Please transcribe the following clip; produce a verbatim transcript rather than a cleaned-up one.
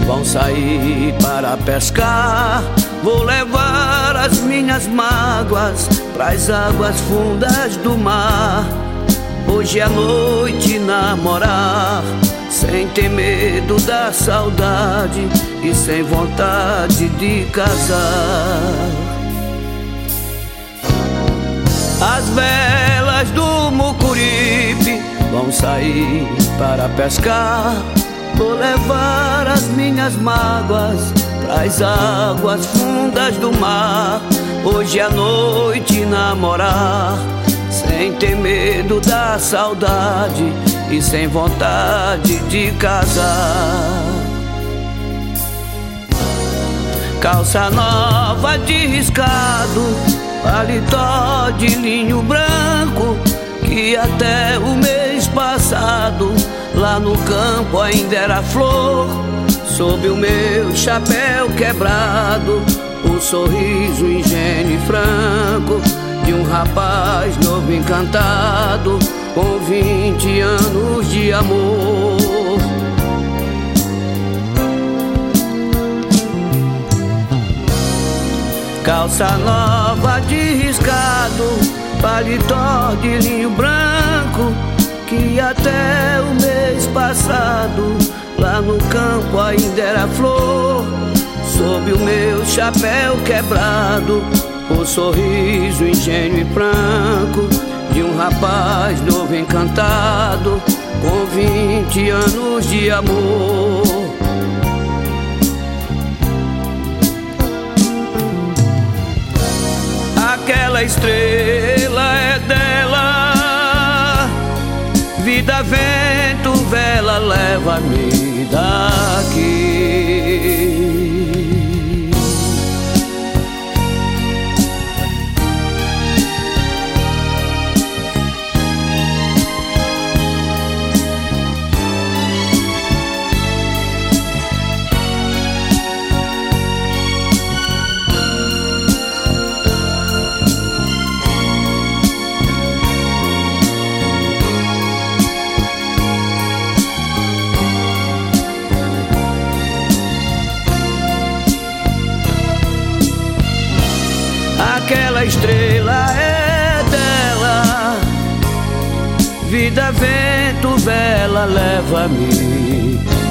vão sair para pescar. Vou levar as minhas mágoas pras águas fundas do mar. Hoje à noite namorar, sem ter medo da saudade e sem vontade de casar. As velas do Mucuripe vão sair para pescar. Vou levar as minhas mágoas pras águas fundas do mar. Hoje à noite namorar, sem ter medo da saudade e sem vontade de casar. Calça nova de riscado, paletó de linho branco, que até o mês passado lá no campo ainda era flor. Sob o meu chapéu quebrado, o sorriso ingênuo e franco de um rapaz novo encantado, com vinte anos de amor. Calça nova de riscado, paletó de linho branco, que até o mês passado lá no campo ainda era flor. Sob o meu chapéu quebrado, o sorriso ingênuo e franco de um rapaz novo encantado, com vinte anos de amor. Aquela estrela é dela, vida, vento, vela, leva-me daqui. Aquela estrela é dela, vida, vento, vela, leva-me